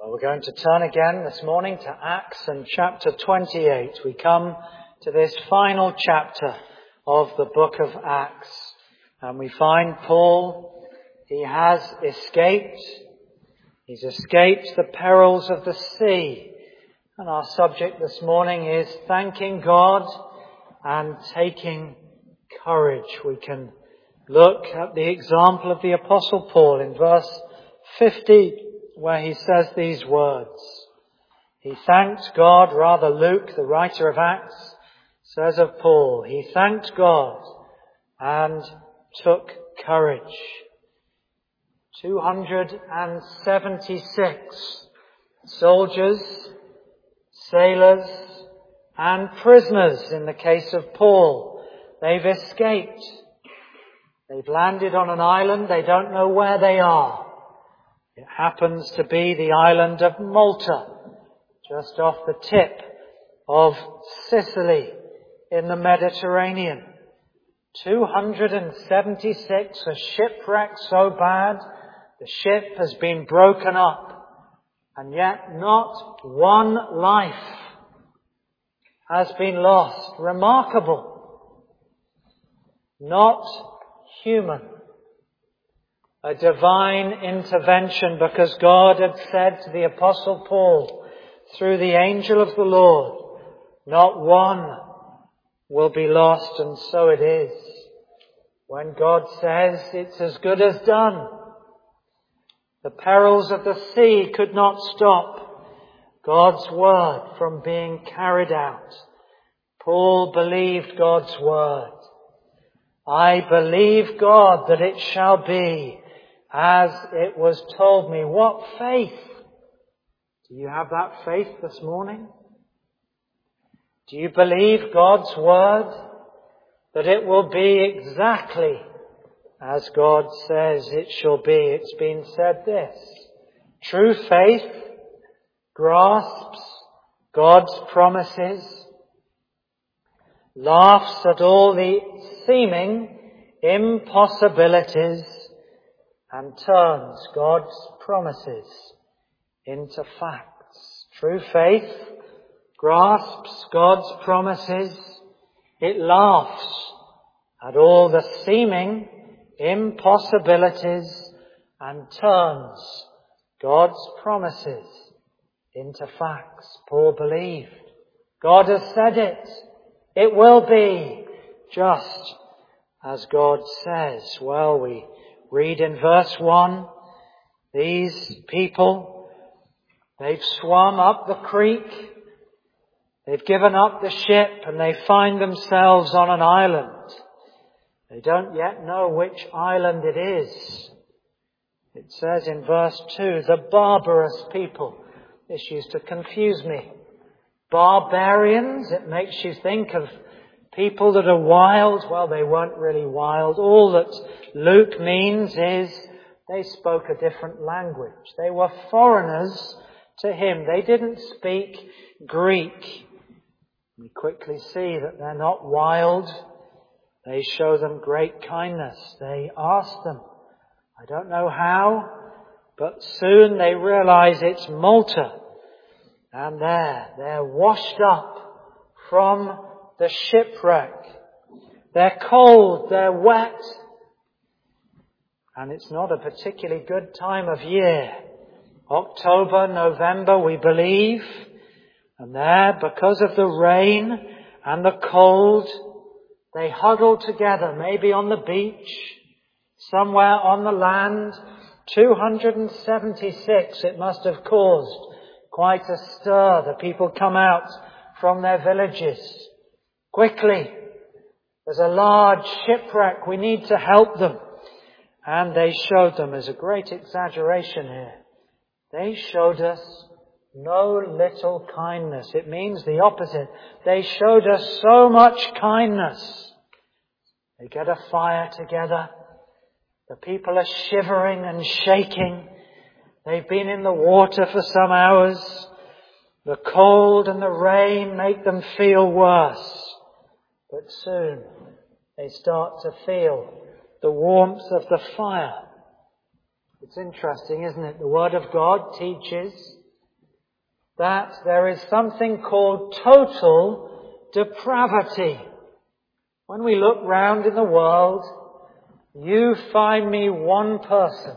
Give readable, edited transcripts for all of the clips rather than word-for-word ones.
Well, we're going to turn again this morning to Acts and chapter 28. We come to this final chapter of the book of Acts. And we find Paul, he has escaped. He's escaped the perils of the sea. And our subject this morning is thanking God and taking courage. We can look at the example of the Apostle Paul in verse 50, where he says these words. He thanked God, rather Luke, the writer of Acts, says of Paul, he thanked God and took courage. 276 soldiers, sailors, and prisoners in the case of Paul. They've escaped. They've landed on an island. They don't know where they are. It happens to be the island of Malta, just off the tip of Sicily in the Mediterranean. 276, a shipwreck so bad, the ship has been broken up, and yet not one life has been lost. Remarkable. Not human. A divine intervention, because God had said to the Apostle Paul through the angel of the Lord, not one will be lost, and so it is. When God says it's as good as done, the perils of the sea could not stop God's word from being carried out. Paul believed God's word. I believe God that it shall be as it was told me. What faith? Do you have that faith this morning? Do you believe God's word that it will be exactly as God says it shall be? It's been said this. True faith grasps God's promises, laughs at all the seeming impossibilities, and turns God's promises into facts. True faith grasps God's promises. It laughs at all the seeming impossibilities and turns God's promises into facts. Paul believed. God has said it. It will be just as God says. Well, we read in verse 1, these people, they've swum up the creek, they've given up the ship, and they find themselves on an island. They don't yet know which island it is. It says in verse 2, the barbarous people. This used to confuse me. Barbarians, it makes you think of people that are wild. Well, they weren't really wild. All that Luke means is they spoke a different language. They were foreigners to him. They didn't speak Greek. We quickly see that they're not wild. They show them great kindness. They ask them, I don't know how, but soon they realize it's Malta. And they're washed up from the shipwreck. They're cold, they're wet. And it's not a particularly good time of year. October, November, we believe. And there, because of the rain and the cold, they huddle together, maybe on the beach, somewhere on the land. 276, it must have caused quite a stir. The people come out from their villages. Quickly, there's a large shipwreck. We need to help them. And they showed them, as a great exaggeration here, they showed us no little kindness. It means the opposite. They showed us so much kindness. They get a fire together. The people are shivering and shaking. They've been in the water for some hours. The cold and the rain make them feel worse. But soon they start to feel the warmth of the fire. It's interesting, isn't it? The Word of God teaches that there is something called total depravity. When we look round in the world, you find me one person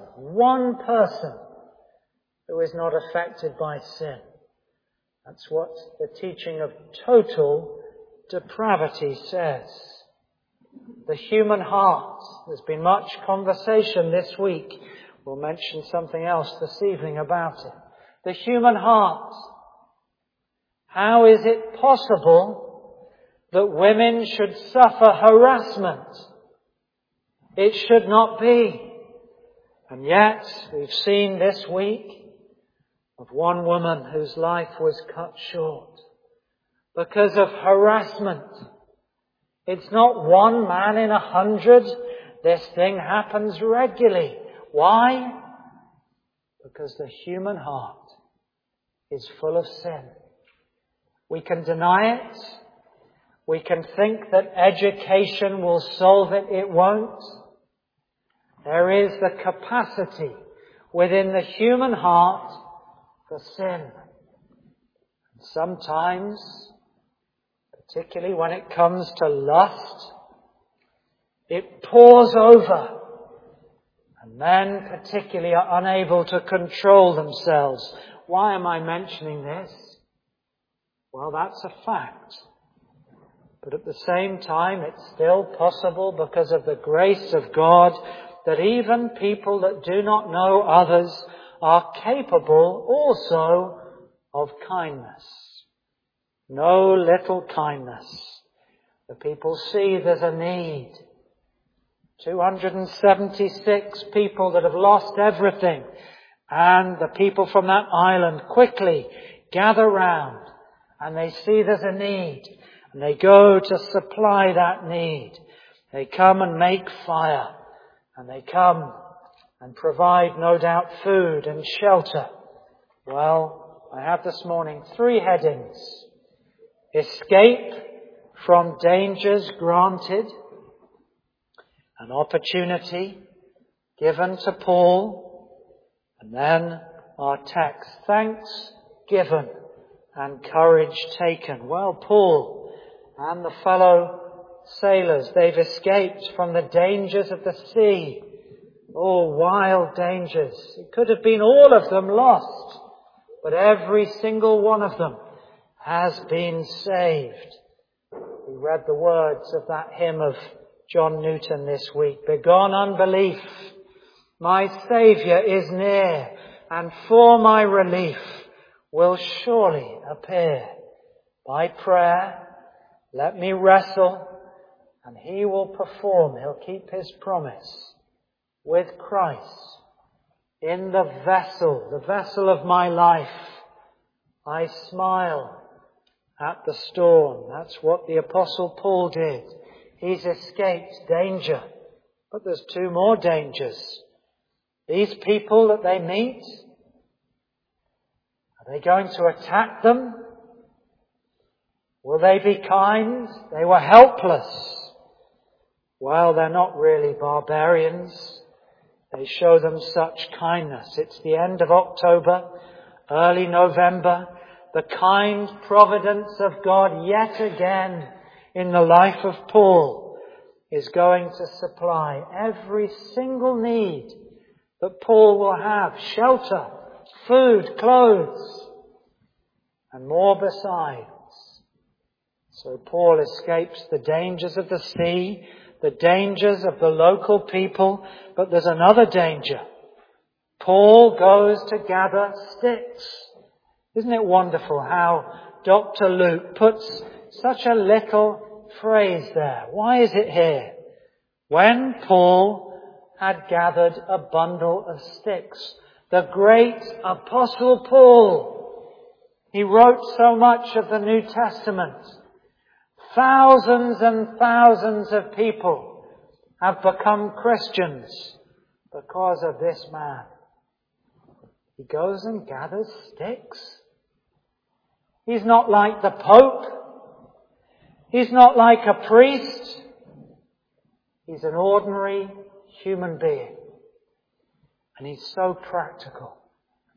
who is not affected by sin. That's what the teaching of total depravity says. The human heart. There's been much conversation this week. We'll mention something else this evening about it. The human heart. How is it possible that women should suffer harassment? It should not be. And yet, we've seen this week of one woman whose life was cut short because of harassment. It's not one man in 100. This thing happens regularly. Why? Because the human heart is full of sin. We can deny it. We can think that education will solve it. It won't. There is the capacity within the human heart for sin. Sometimes, particularly when it comes to lust, it pours over. And men particularly are unable to control themselves. Why am I mentioning this? Well, that's a fact. But at the same time, it's still possible because of the grace of God that even people that do not know others are capable also of kindness. No little kindness. The people see there's a need. 276 people that have lost everything. And the people from that island quickly gather round and they see there's a need. And they go to supply that need. They come and make fire. And they come and provide, no doubt, food and shelter. Well, I have this morning 3 headings. Escape from dangers granted. An opportunity given to Paul. And then our text. Thanks given and courage taken. Well, Paul and the fellow sailors, they've escaped from the dangers of the sea. Oh, wild dangers. It could have been all of them lost, but every single one of them has been saved. We read the words of that hymn of John Newton this week. Begone unbelief, my Saviour is near, and for my relief will surely appear. By prayer, let me wrestle, and He will perform, He'll keep His promise with Christ in the vessel of my life. I smile at the storm. That's what the Apostle Paul did. He's escaped danger. But there's 2 more dangers. These people that they meet, are they going to attack them? Will they be kind? They were helpless. Well, they're not really barbarians. They show them such kindness. It's the end of October, early November. The kind providence of God yet again in the life of Paul is going to supply every single need that Paul will have. Shelter, food, clothes, and more besides. So Paul escapes the dangers of the sea, the dangers of the local people, but there's another danger. Paul goes to gather sticks. Isn't it wonderful how Dr. Luke puts such a little phrase there? Why is it here? When Paul had gathered a bundle of sticks. The great Apostle Paul. He wrote so much of the New Testament. Thousands and thousands of people have become Christians because of this man. He goes and gathers sticks. He's not like the Pope. He's not like a priest. He's an ordinary human being. And he's so practical.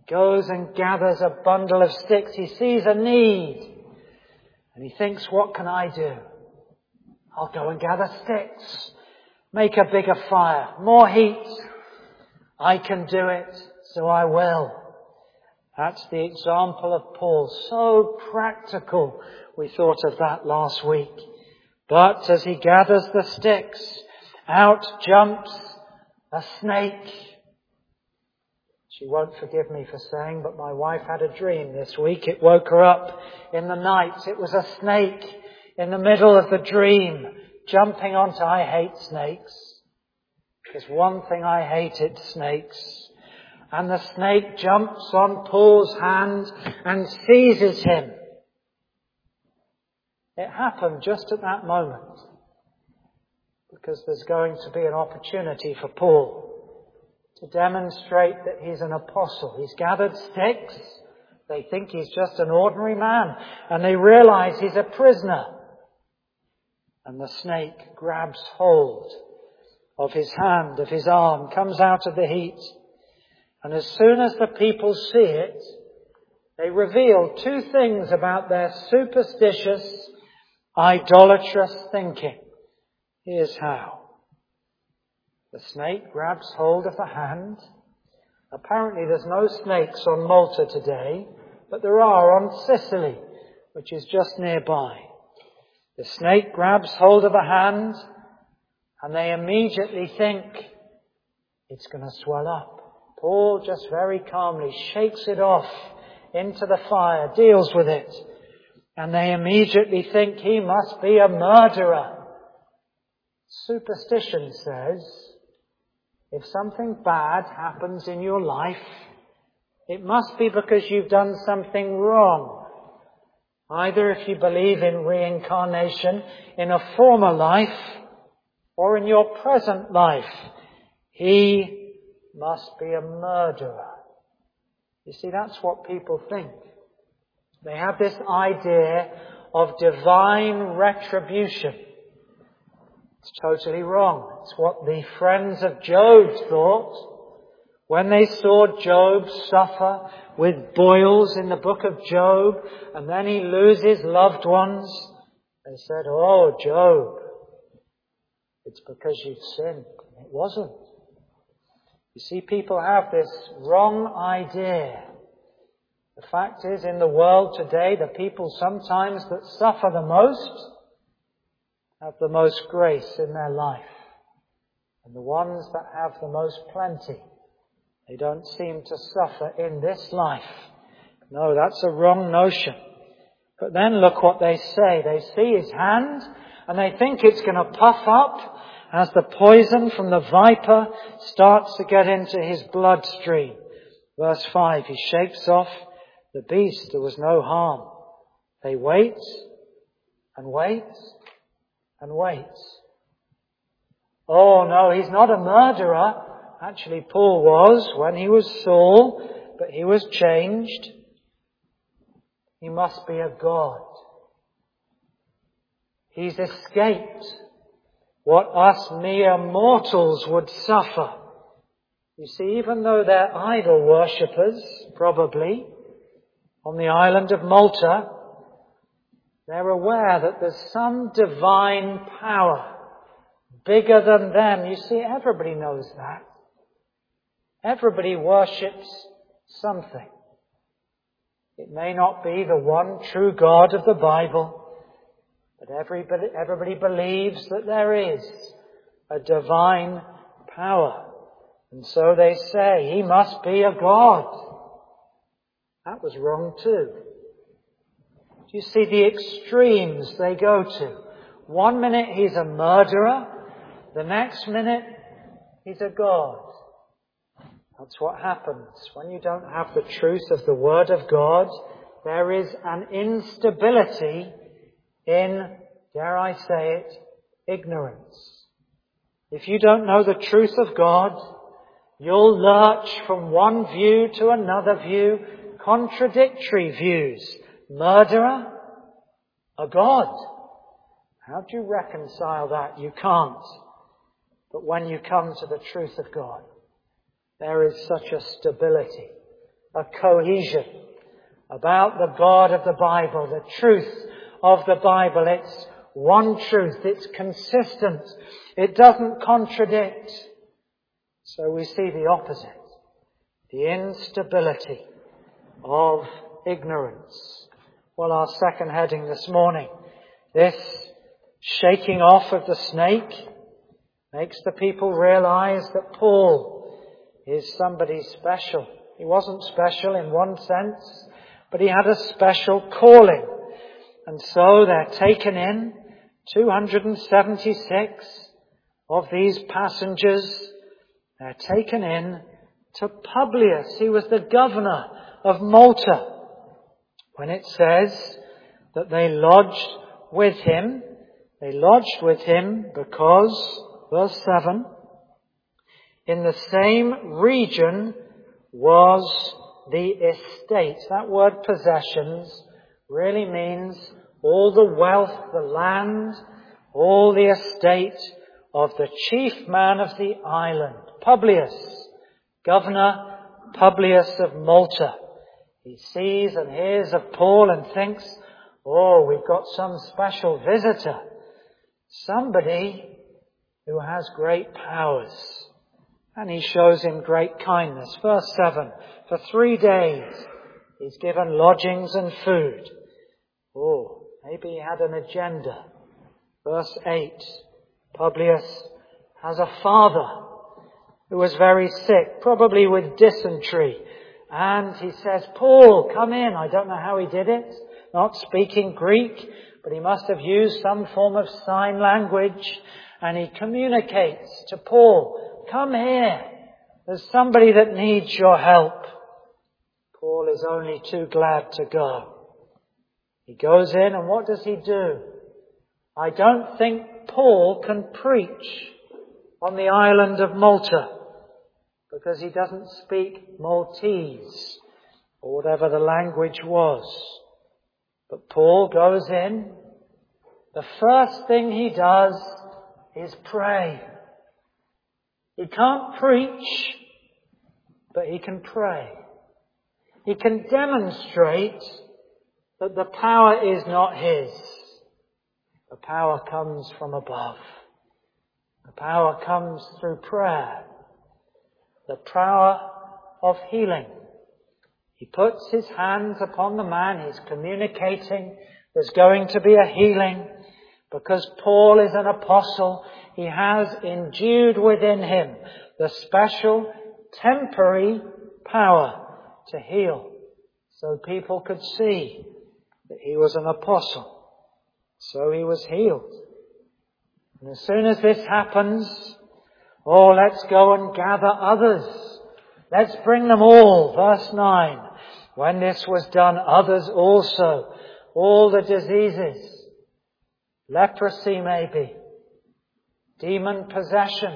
Goes and gathers a bundle of sticks. He sees a need. And he thinks, what can I do? I'll go and gather sticks. Make a bigger fire. More heat. I can do it, so I will. That's the example of Paul. So practical. We thought of that last week. But as he gathers the sticks, out jumps a snake. She won't forgive me for saying, but my wife had a dream this week. It woke her up in the night. It was a snake in the middle of the dream, jumping onto, I hate snakes. There's one thing I hated, snakes. And the snake jumps on Paul's hand and seizes him. It happened just at that moment, because there's going to be an opportunity for Paul to demonstrate that he's an apostle. He's gathered sticks. They think he's just an ordinary man, and they realize he's a prisoner. And the snake grabs hold of his hand, of his arm, comes out of the heat. And as soon as the people see it, they reveal two things about their superstitious, idolatrous thinking. Here's how. The snake grabs hold of the hand. Apparently there's no snakes on Malta today, but there are on Sicily, which is just nearby. The snake grabs hold of the hand, and they immediately think it's going to swell up. Paul just very calmly shakes it off into the fire, deals with it, and they immediately think he must be a murderer. Superstition says, if something bad happens in your life, it must be because you've done something wrong. Either if you believe in reincarnation in a former life or in your present life. He must be a murderer. You see, that's what people think. They have this idea of divine retribution. It's totally wrong. It's what the friends of Job thought when they saw Job suffer with boils in the book of Job, and then he loses loved ones. They said, "Oh, Job, it's because you've sinned." It wasn't. You see, people have this wrong idea. The fact is, in the world today, the people sometimes that suffer the most have the most grace in their life. And the ones that have the most plenty, they don't seem to suffer in this life. No, that's a wrong notion. But then look what they say. They see his hand and they think it's going to puff up as the poison from the viper starts to get into his bloodstream. Verse 5, he shakes off the beast. There was no harm. They wait and wait and wait. Oh no, he's not a murderer. Actually, Paul was when he was Saul, but he was changed. He must be a god. He's escaped what us mere mortals would suffer. You see, even though they're idol worshippers, probably, on the island of Malta, they're aware that there's some divine power bigger than them. You see, everybody knows that. Everybody worships something. It may not be the one true God of the Bible, but everybody believes that there is a divine power. And so they say, he must be a god. That was wrong too. Do you see the extremes they go to? One minute he's a murderer, the next minute he's a god. That's what happens. When you don't have the truth of the Word of God, there is an instability in, dare I say it, ignorance. If you don't know the truth of God, you'll lurch from one view to another view, contradictory views. Murderer? A god? How do you reconcile that? You can't. But when you come to the truth of God, there is such a stability. a cohesion about the God of the Bible, the truth of the Bible. It's one truth. It's consistent. It doesn't contradict. So we see the opposite. The instability of ignorance. Well, our second heading this morning, this shaking off of the snake makes the people realize that Paul is somebody special. He wasn't special in one sense, but he had a special calling. And so they're taken in, 276 of these passengers, they're taken in to Publius. He was the governor of Malta. When it says that they lodged with him because, verse 7, in the same region was the estate. That word possessions really means all the wealth, the land, all the estate of the chief man of the island, Publius, Governor Publius of Malta. He sees and hears of Paul and thinks, oh, we've got some special visitor, somebody who has great powers. And he shows him great kindness. Verse 7, for 3 days he's given lodgings and food. Oh, maybe he had an agenda. Verse 8, Publius has a father who was very sick, probably with dysentery. And he says, Paul, come in. I don't know how he did it, not speaking Greek, but he must have used some form of sign language. And he communicates to Paul, come here. There's somebody that needs your help. Paul is only too glad to go. He goes in, and what does he do? I don't think Paul can preach on the island of Malta because he doesn't speak Maltese or whatever the language was. But Paul goes in. The first thing he does is pray. He can't preach, but he can pray. He can demonstrate that the power is not his. The power comes from above. The power comes through prayer. The power of healing. He puts his hands upon the man. He's communicating. There's going to be a healing. Because Paul is an apostle, he has endued within him the special temporary power to heal. So people could see that he was an apostle. So he was healed. And as soon as this happens, oh, let's go and gather others. Let's bring them all. Verse 9. When this was done, others also, all the diseases, leprosy maybe, demon possession,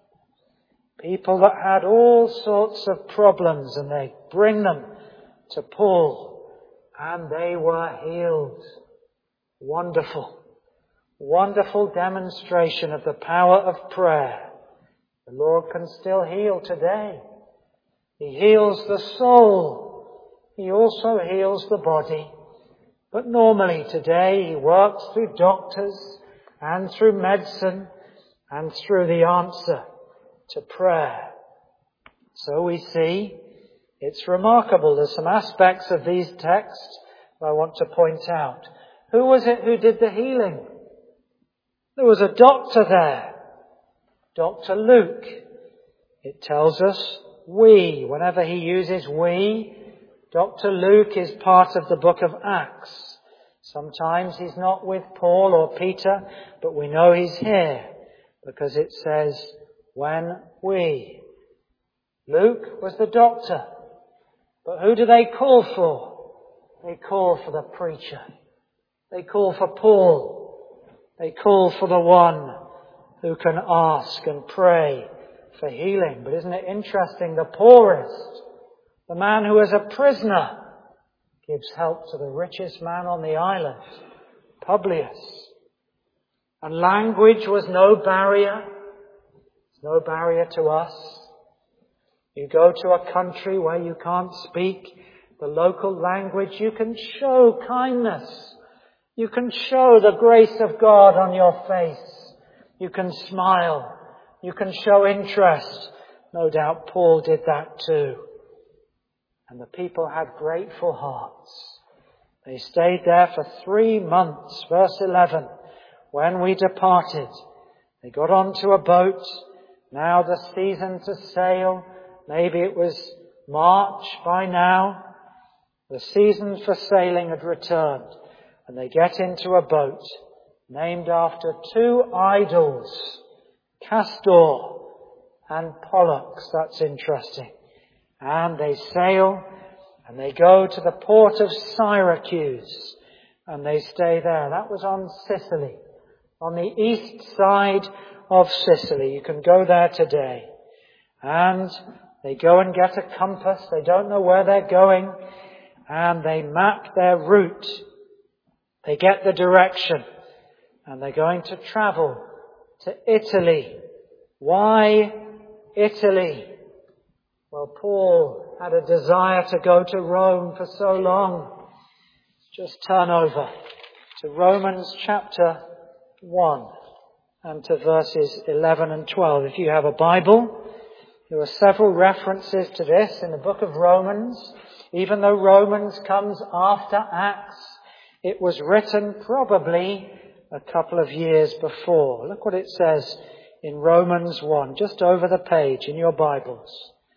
people that had all sorts of problems, and they bring them to Paul and they were healed. Wonderful, wonderful demonstration of the power of prayer. The Lord can still heal today. He heals the soul. He also heals the body. But normally today he works through doctors and through medicine and through the answer to prayer. So we see it's remarkable. There's some aspects of these texts I want to point out. Who was it who did the healing? There was a doctor there. Dr. Luke. It tells us we. Whenever he uses we, Dr. Luke is part of the book of Acts. Sometimes he's not with Paul or Peter, but we know he's here because it says, when we. Luke was the doctor. But who do they call for? They call for the preacher. They call for Paul. They call for the one who can ask and pray for healing. But isn't it interesting? The poorest, the man who is a prisoner, gives help to the richest man on the island, Publius. And language was no barrier. It's no barrier to us. You go to a country where you can't speak the local language, you can show kindness. You can show the grace of God on your face. You can smile. You can show interest. No doubt Paul did that too. And the people had grateful hearts. They stayed there for 3 months. Verse 11. When we departed, they got onto a boat. Now the season to sail. Maybe it was March by now. The season for sailing had returned. And they get into a boat named after 2 idols, Castor and Pollux. That's interesting. And they sail and they go to the port of Syracuse and they stay there. That was on Sicily, on the east side of Sicily. You can go there today. And they go and get a compass. They don't know where they're going. And they map their route. They get the direction. And they're going to travel to Italy. Why Italy? Well, Paul had a desire to go to Rome for so long. Just turn over to Romans chapter 1 and to verses 11 and 12. If you have a Bible, there are several references to this in the book of Romans. Even though Romans comes after Acts, it was written probably a couple of years before. Look what it says in Romans 1, just over the page in your Bibles.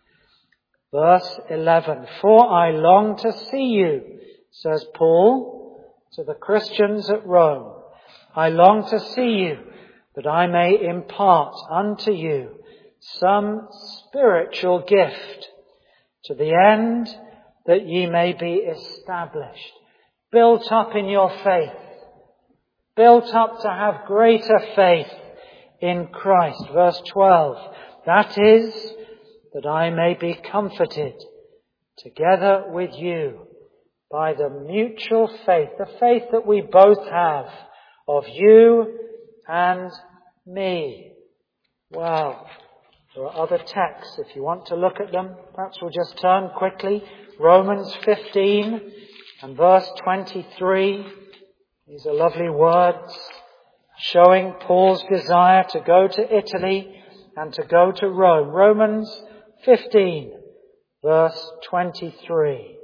Verse 11, "For I long to see you," says Paul to the Christians at Rome. "I long to see you, that I may impart unto you some spiritual gift, to the end that ye may be established," built up in your faith, built up to have greater faith in Christ. Verse 12, "That is, that I may be comforted together with you by the mutual faith," the faith that we both have of you and me. Well, there are other texts if you want to look at them. Perhaps we'll just turn quickly. Romans 15 and verse 23. These are lovely words showing Paul's desire to go to Italy and to go to Rome. Romans 15, verse 23.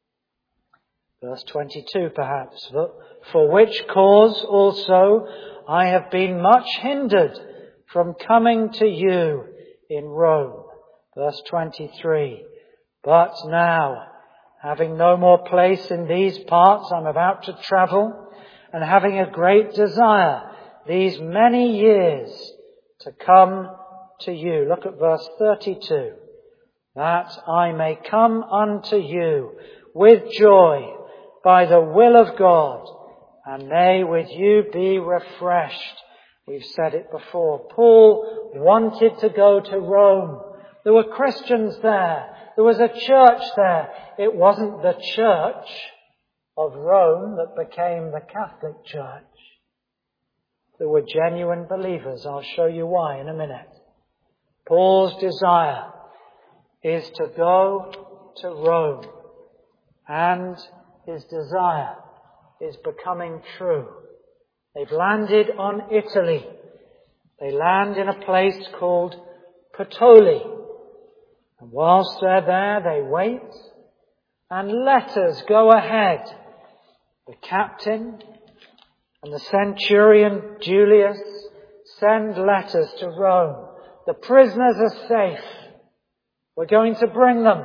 Verse 22 perhaps. "For which cause also I have been much hindered from coming to you in Rome." Verse 23. "But now, having no more place in these parts, I'm about to travel, and having a great desire these many years to come to you." Look at verse 32. "That I may come unto you with joy by the will of God, and may with you be refreshed." We've said it before. Paul wanted to go to Rome. There were Christians there. There was a church there. It wasn't the church of Rome that became the Catholic Church. There were genuine believers. I'll show you why in a minute. Paul's desire is to go to Rome, and his desire is becoming true. They've landed on Italy. They land in a place called Puteoli. And whilst they're there, they wait, and letters go ahead. The captain and the centurion Julius send letters to Rome. The prisoners are safe. We're going to bring them.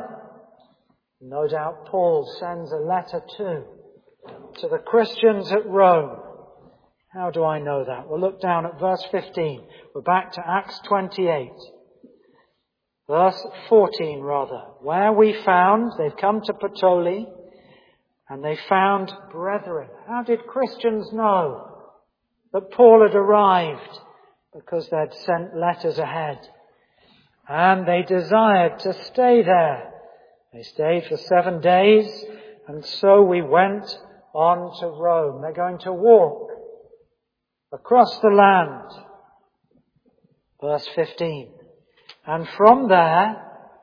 No doubt Paul sends a letter too to the Christians at Rome. How do I know that? Well, look down at verse 15. We're back to Acts 28. Verse 14 rather. "Where we found," they've come to Puteoli, and they found brethren. How did Christians know that Paul had arrived? Because they'd sent letters ahead. And they desired to stay there. They stayed for 7 days, and so we went on to Rome. They're going to walk across the land. Verse 15. "And from there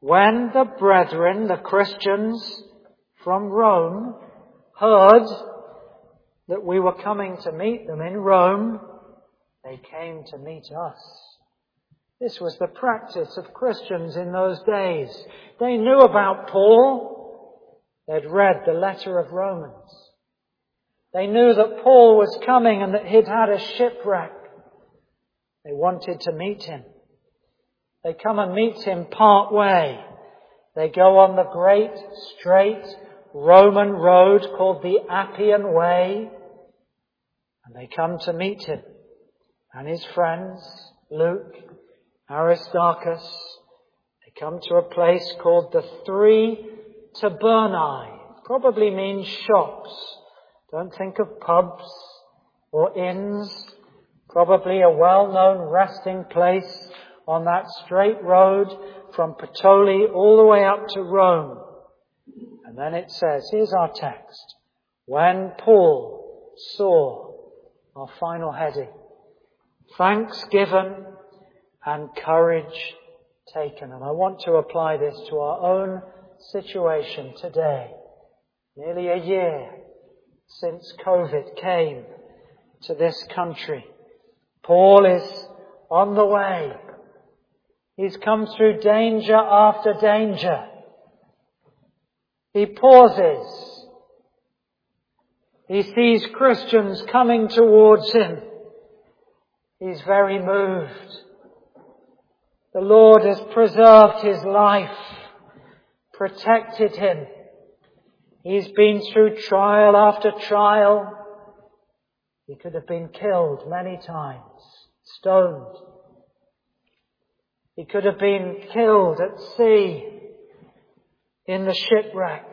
When the brethren, the Christians from Rome, heard that we were coming to meet them in Rome, they came to meet us. This was the practice of Christians in those days. They knew about Paul. They'd read the letter of Romans. They knew that Paul was coming and that he'd had a shipwreck. They wanted to meet him. They come and meet him part way. They go on the great, straight Roman road called the Appian Way. And they come to meet him and his friends, Luke, Aristarchus. They come to a place called the Three Tabernae. Probably means shops. Don't think of pubs or inns. Probably a well-known resting place on that straight road from Puteoli all the way up to Rome. And then it says, here's our text. When Paul saw, our final heading, thanks given and courage taken. And I want to apply this to our own situation today. Nearly a year since COVID came to this country. Paul is on the way. He's come through danger after danger. He pauses. He sees Christians coming towards him. He's very moved. The Lord has preserved his life, protected him. He's been through trial after trial. He could have been killed many times, stoned. He could have been killed at sea in the shipwreck.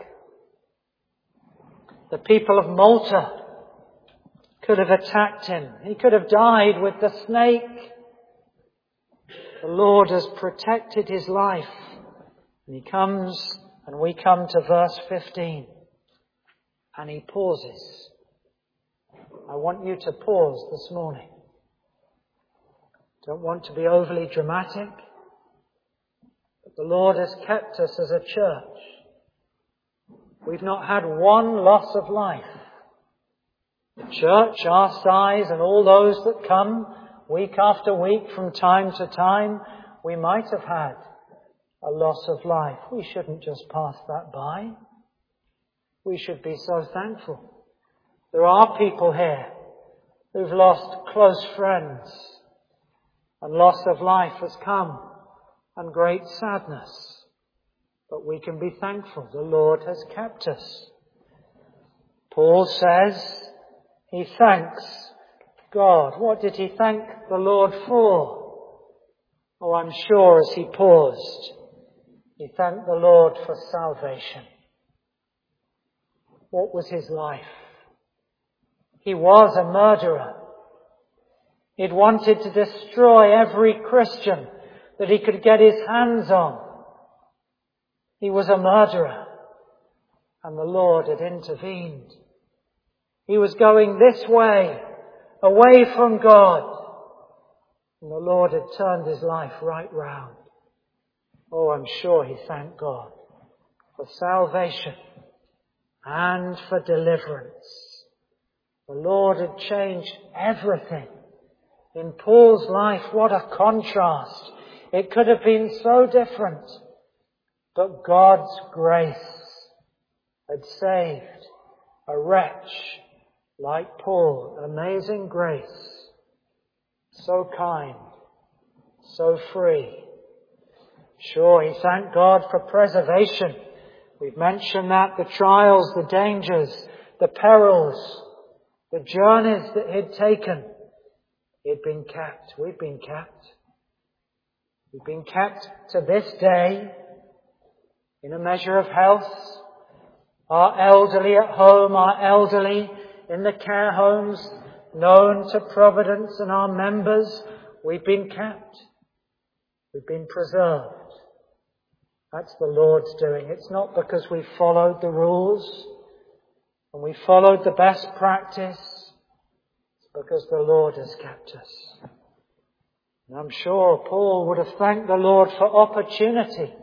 The people of Malta could have attacked him. He could have died with the snake. The Lord has protected his life. And he comes, and we come to verse 15. And he pauses. I want you to pause this morning. Don't want to be overly dramatic. But the Lord has kept us as a church. We've not had one loss of life. The church, our size, and all those that come week after week from time to time, we might have had a loss of life. We shouldn't just pass that by. We should be so thankful. There are people here who've lost close friends, and loss of life has come, and great sadness. But we can be thankful. The Lord has kept us. Paul says he thanks God. What did he thank the Lord for? Oh, I'm sure as he paused, he thanked the Lord for salvation. What was his life? He was a murderer. He'd wanted to destroy every Christian that he could get his hands on. He was a murderer, and the Lord had intervened. He was going this way, away from God, and the Lord had turned his life right round. Oh, I'm sure he thanked God for salvation and for deliverance. The Lord had changed everything. In Paul's life, what a contrast. It could have been so different. But God's grace had saved a wretch like Paul. Amazing grace. So kind. So free. Sure, he thanked God for preservation. We've mentioned that. The trials, the dangers, the perils, the journeys that he'd taken. He'd been kept. We've been kept. We've been kept to this day in a measure of health. Our elderly at home, our elderly in the care homes, known to Providence and our members, we've been kept. We've been preserved. That's the Lord's doing. It's not because we followed the rules and we followed the best practice. It's because the Lord has kept us. And I'm sure Paul would have thanked the Lord for opportunity.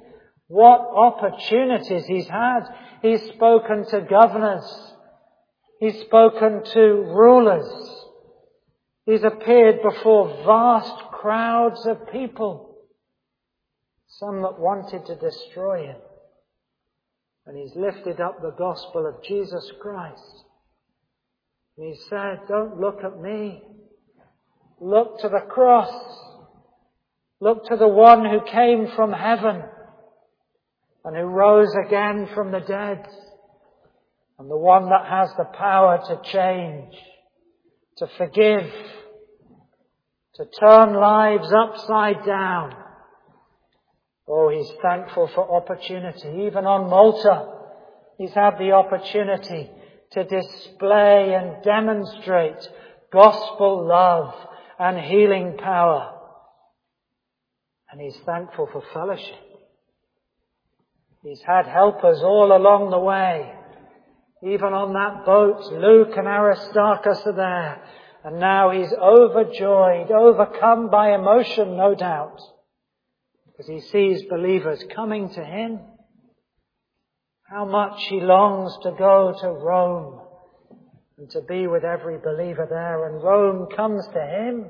What opportunities he's had. He's spoken to governors. He's spoken to rulers. He's appeared before vast crowds of people. Some that wanted to destroy him. And he's lifted up the gospel of Jesus Christ. And he said, don't look at me. Look to the cross. Look to the one who came from heaven and who rose again from the dead. And the one that has the power to change, to forgive, to turn lives upside down. Oh, he's thankful for opportunity. Even on Malta, he's had the opportunity to display and demonstrate gospel love and healing power. And he's thankful for fellowship. He's had helpers all along the way. Even on that boat, Luke and Aristarchus are there. And now he's overjoyed, overcome by emotion, no doubt, because he sees believers coming to him. How much he longs to go to Rome and to be with every believer there. And Rome comes to him.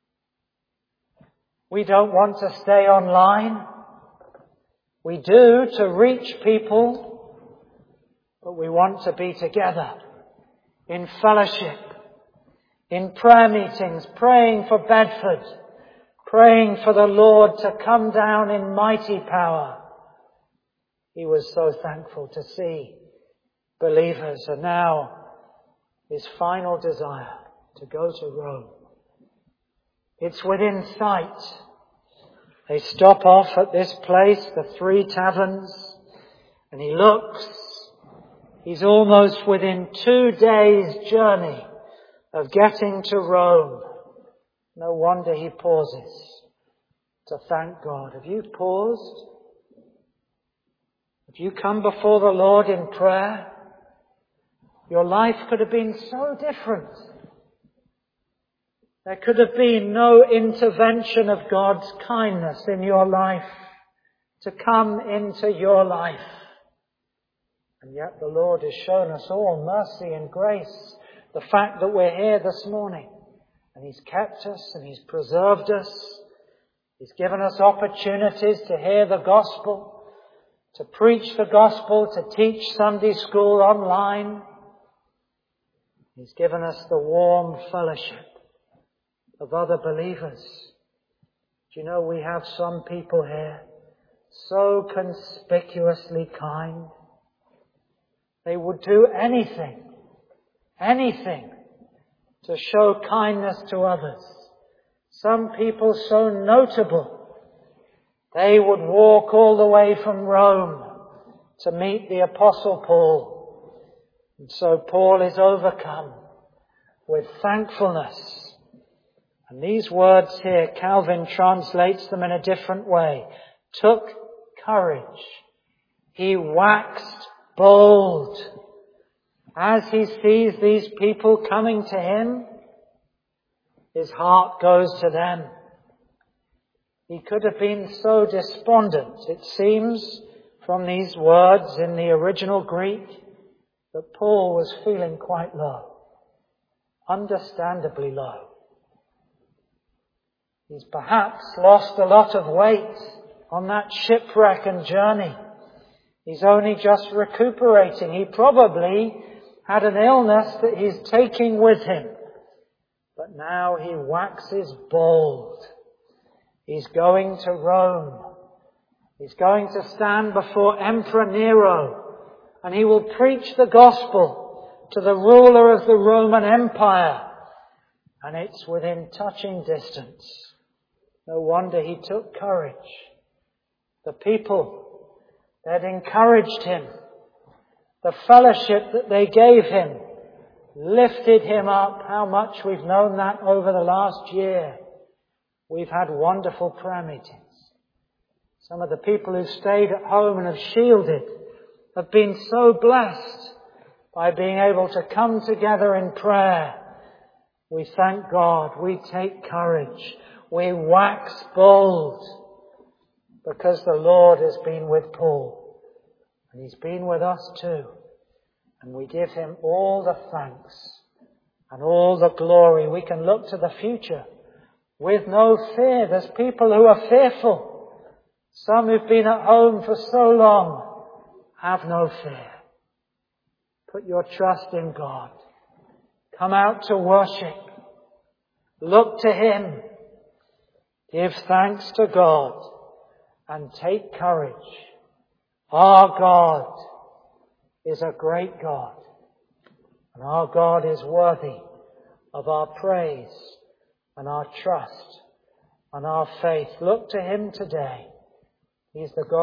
We don't want to stay online. We do to reach people, but we want to be together in fellowship, in prayer meetings, praying for Bedford, praying for the Lord to come down in mighty power. He was so thankful to see believers, and now his final desire to go to Rome. It's within sight. They stop off at this place, the Three Taverns, and he looks. He's almost within 2 days' journey of getting to Rome. No wonder he pauses to thank God. Have you paused? Have you come before the Lord in prayer? Your life could have been so different. There could have been no intervention of God's kindness in your life to come into your life. And yet the Lord has shown us all mercy and grace. The fact that we're here this morning. And he's kept us and he's preserved us. He's given us opportunities to hear the gospel, to preach the gospel, to teach Sunday school online. He's given us the warm fellowship of other believers. Do you know, we have some people here so conspicuously kind. They would do anything to show kindness to others. Some people so notable, they would walk all the way from Rome to meet the Apostle Paul. And so Paul is overcome with thankfulness. And these words here, Calvin translates them in a different way. Took courage. He waxed bold. As he sees these people coming to him, his heart goes to them. He could have been so despondent, it seems, from these words in the original Greek, that Paul was feeling quite low. Understandably low. He's perhaps lost a lot of weight on that shipwreck and journey. He's only just recuperating. He probably had an illness that he's taking with him. But now he waxes bold. He's going to Rome. He's going to stand before Emperor Nero. And he will preach the gospel to the ruler of the Roman Empire. And it's within touching distance. No wonder he took courage. The people that encouraged him, the fellowship that they gave him, lifted him up. How much we've known that over the last year. We've had wonderful prayer meetings. Some of the people who've stayed at home and have shielded have been so blessed by being able to come together in prayer. We thank God. We take courage. We wax bold. because the Lord has been with Paul, and he's been with us too. And we give him all the thanks and all the glory. We can look to the future with no fear. There's people who are fearful. Some who've been at home for so long have no fear. Put your trust in God. Come out to worship. Look to him. Give thanks to God and take courage. Our God is a great God, and our God is worthy of our praise and our trust and our faith. Look to him today. He's the God